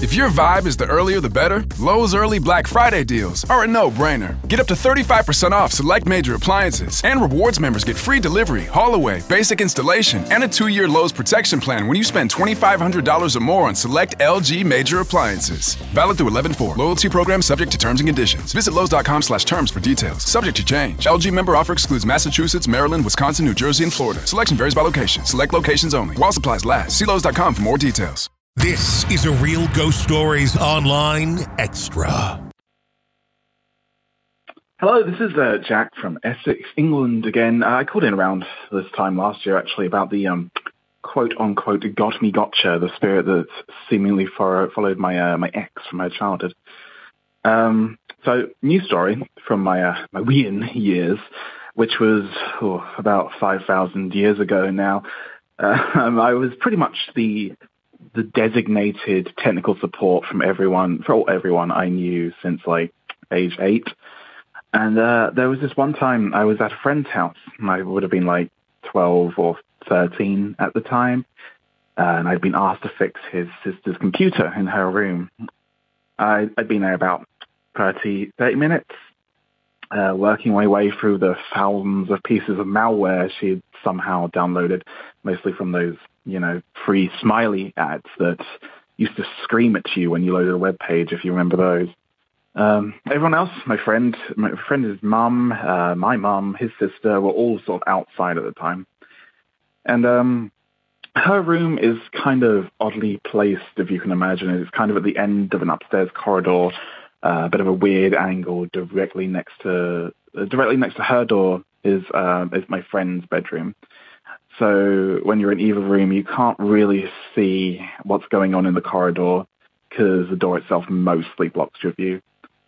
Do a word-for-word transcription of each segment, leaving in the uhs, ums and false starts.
If your vibe is the earlier the better, Lowe's early Black Friday deals are a no-brainer. Get up to thirty-five percent off select major appliances, and rewards members get free delivery, haul-away, basic installation, and a two-year Lowe's protection plan when you spend twenty-five hundred dollars or more on select L G major appliances. Valid through eleven four. Loyalty program subject to terms and conditions. Visit Lowe's.com slash terms for details. Subject to change. L G member offer excludes Massachusetts, Maryland, Wisconsin, New Jersey, and Florida. Selection varies by location. Select locations only. While supplies last. See Lowe's dot com for more details. This is a Real Ghost Stories Online Extra. Hello, this is uh, Jack from Essex, England again. Uh, I called in around this time last year, actually, about the um, quote-unquote got me gotcha, the spirit that seemingly for, followed my uh, my ex from my childhood. Um, so, new story from my uh, my Wien years, which was oh, about five thousand years ago now. Uh, um, I was pretty much the the designated technical support from everyone, for everyone I knew since like age eight. And uh, there was this one time I was at a friend's house, and I would have been like twelve or thirteen at the time, uh, and I'd been asked to fix his sister's computer in her room. I, I'd been there about thirty, thirty minutes, uh, working my way through the thousands of pieces of malware she'd somehow downloaded, mostly from those, you know, free smiley ads that used to scream at you when you loaded a web page, if you remember those. Um, everyone else, my friend, my friend, his mum, uh, my mum, his sister, were all sort of outside at the time. And um, her room is kind of oddly placed, if you can imagine it. It's kind of at the end of an upstairs corridor, uh, a bit of a weird angle. Directly next to, uh, directly next to her door is uh, is my friend's bedroom. So when you're in either room, you can't really see what's going on in the corridor because the door itself mostly blocks your view.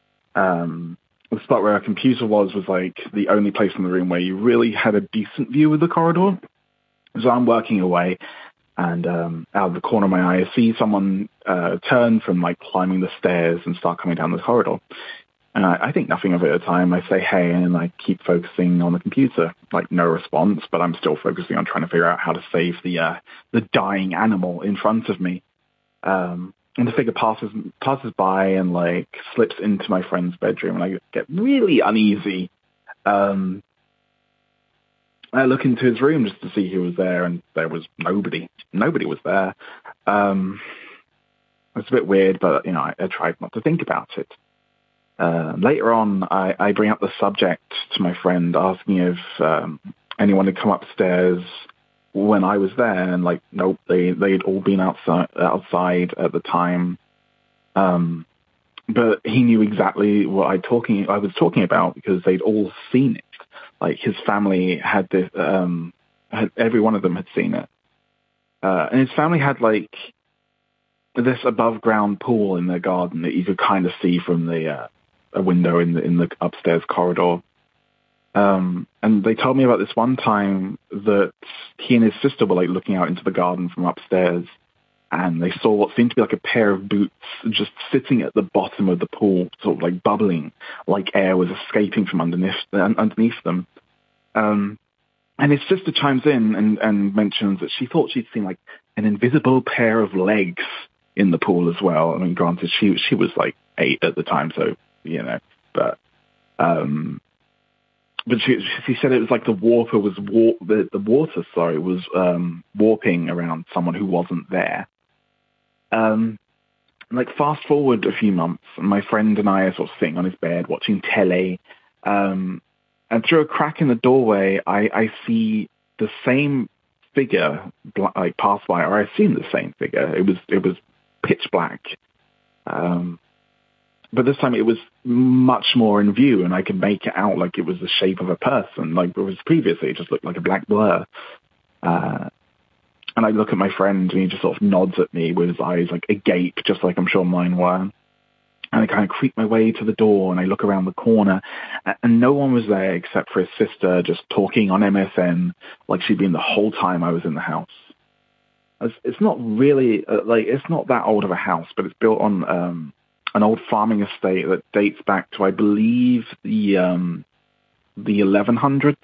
Um, the spot where our computer was was like the only place in the room where you really had a decent view of the corridor. So I'm working away, and um, out of the corner of my eye, I see someone uh, turn from like climbing the stairs and start coming down the corridor. And I, I think nothing of it at the time. I say, hey, and I keep focusing on the computer. Like, no response, but I'm still focusing on trying to figure out how to save the uh, the dying animal in front of me. Um, and the figure passes passes by and, like, slips into my friend's bedroom, and I get really uneasy. Um, I look into his room just to see who was there, and there was nobody. Nobody was there. Um, it's a bit weird, but, you know, I, I tried not to think about it. Uh, later on, I, I bring up the subject to my friend, asking if um, anyone had come upstairs when I was there, and like, nope, they they'd all been outside outside at the time. Um, but he knew exactly what I talking I was talking about because they'd all seen it. Like his family had this, um, had, every one of them had seen it, uh, and his family had like this above ground pool in their garden that you could kind of see from the uh, a window in the in the upstairs corridor. Um, and they told me about this one time that he and his sister were like looking out into the garden from upstairs, and they saw what seemed to be like a pair of boots just sitting at the bottom of the pool, sort of like bubbling, like air was escaping from underneath underneath them. Um, and his sister chimes in and, and mentions that she thought she'd seen like an invisible pair of legs in the pool as well. I mean, granted, she she was like eight at the time, so you know, but um, but she she said it was like the water was war- the the water sorry was um, warping around someone who wasn't there. Um, like fast forward a few months, and my friend and I are sort of sitting on his bed watching telly, um, and through a crack in the doorway, I, I see the same figure like pass by, or I've seen the same figure. It was it was pitch black. Um, But this time it was much more in view, and I could make it out like it was the shape of a person. Like it was previously, it just looked like a black blur. Uh, and I look at my friend, and he just sort of nods at me with his eyes like agape, just like I'm sure mine were. And I kind of creep my way to the door, and I look around the corner, and no one was there except for his sister, just talking on M S N like she'd been the whole time I was in the house. It's, it's not really uh, like it's not that old of a house, but it's built on um, an old farming estate that dates back to, I believe, the um, the eleven hundreds.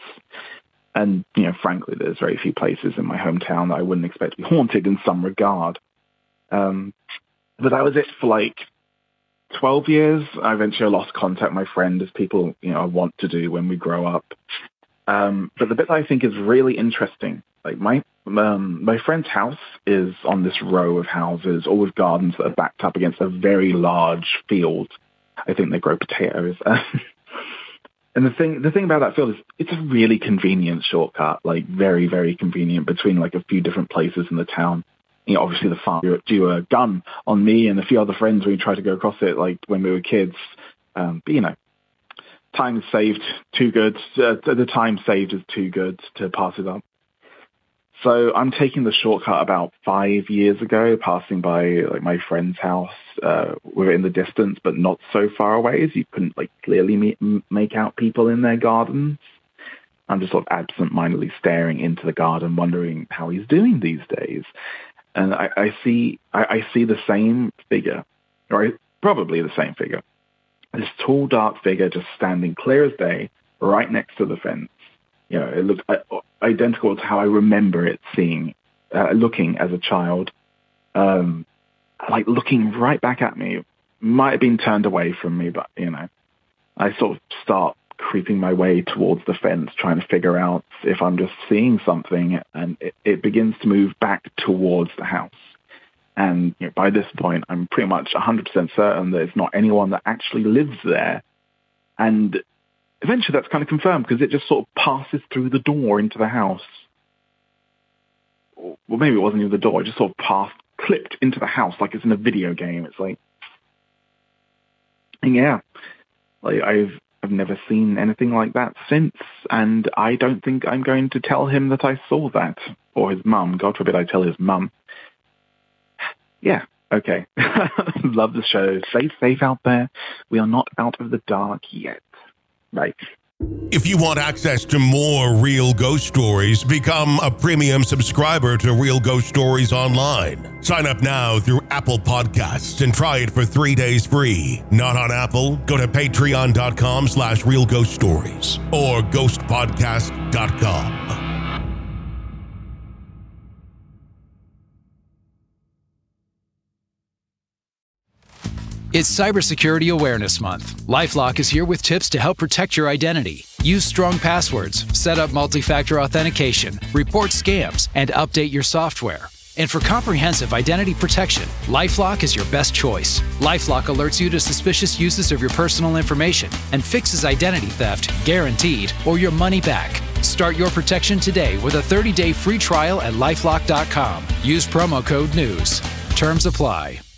And you know, frankly, there's very few places in my hometown that I wouldn't expect to be haunted in some regard. Um, but that was it for like twelve years. I eventually lost contact with my friend, as people, you know, want to do when we grow up. Um, but the bit that I think is really interesting, like my um, my friend's house is on this row of houses, all with gardens that are backed up against a very large field. I think they grow potatoes. And the thing the thing about that field is it's a really convenient shortcut, like very, very convenient between like a few different places in the town. You know, obviously the farm drew a gun on me and a few other friends when we tried to go across it, like when we were kids. Um, but, you know, time saved, too good. Uh, the time saved is too good to pass it up. So I'm taking the shortcut about five years ago, passing by like my friend's house. Uh, we're in the distance, but not so far away as you couldn't like clearly meet, make out people in their gardens. I'm just sort of absent-mindedly staring into the garden, wondering how he's doing these days. And I, I see, I, I see the same figure, or probably the same figure. This tall, dark figure just standing clear as day, right next to the fence. You know, it looked identical to how I remember it seeing, uh, looking as a child, um, like looking right back at me. Might have been turned away from me, but, you know, I sort of start creeping my way towards the fence, trying to figure out if I'm just seeing something, and it, it begins to move back towards the house. And you know, by this point, I'm pretty much one hundred percent certain that it's not anyone that actually lives there. And eventually that's kind of confirmed because it just sort of passes through the door into the house. Well, maybe it wasn't even the door. It just sort of passed, clipped into the house like it's in a video game. It's like, and yeah, like I've I've never seen anything like that since, and I don't think I'm going to tell him that I saw that, or his mum. God forbid I tell his mum. Yeah, okay. Love the show. Stay safe out there. We are not out of the dark yet. Right. If you want access to more Real Ghost Stories, become a premium subscriber to Real Ghost Stories Online. Sign up now through Apple Podcasts and try it for three days free. Not on Apple? Go to patreon.com slash Real Ghost Stories or ghost podcast dot com. It's Cybersecurity Awareness Month. LifeLock is here with tips to help protect your identity. Use strong passwords, set up multi-factor authentication, report scams, and update your software. And for comprehensive identity protection, LifeLock is your best choice. LifeLock alerts you to suspicious uses of your personal information and fixes identity theft, guaranteed, or your money back. Start your protection today with a thirty-day free trial at LifeLock dot com. Use promo code NEWS. Terms apply.